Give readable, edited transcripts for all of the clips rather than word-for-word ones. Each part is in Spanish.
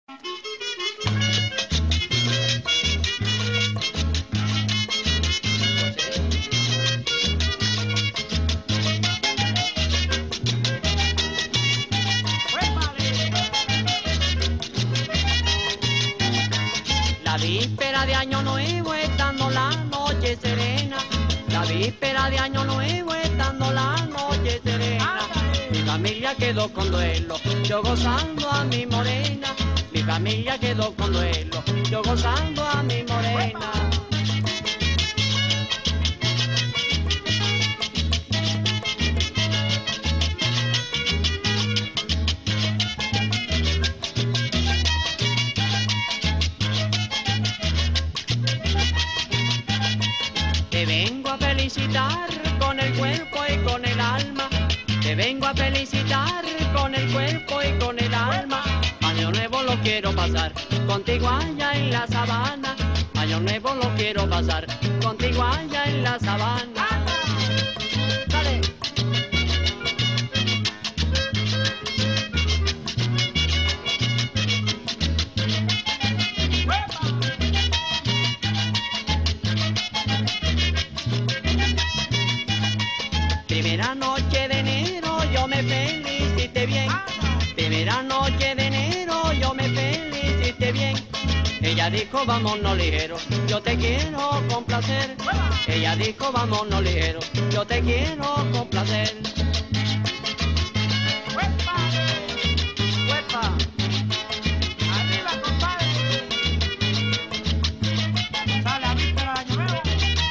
La víspera de Año Nuevo, estando la noche serena. La víspera de Año Nuevo, estando la noche serena. Mi familia quedó con duelo, yo gozando a mi morena. Mi familia quedó con duelo, yo gozando a mi morena. Te vengo a felicitar con el cuerpo y con el alma. Te vengo a felicitar con el cuerpo y con el alma. Año nuevo lo quiero pasar contigo allá en la sabana. Año nuevo lo quiero pasar contigo allá en la sabana. Dale. Primera noche de enero yo me felicité bien. Primera noche de enero yo me felicité bien. Ella dijo vámonos ligero, yo te quiero complacer. Ella dijo vámonos ligero, yo te quiero complacer. ¡Huepa! ¡Huepa! ¡Arriba, compadre! ¡Sale a víspera de Año Nuevo!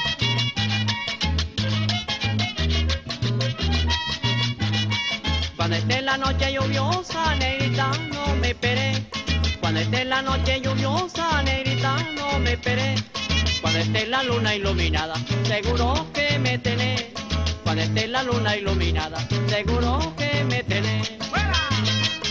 Cuando esté la noche lluviosa, negrita, no me esperé. Cuando esté la noche lluviosa, negrita, no me esperé. Cuando esté la luna iluminada, seguro que me tenés. Cuando esté la luna iluminada, seguro que me tenés. ¡Fuera!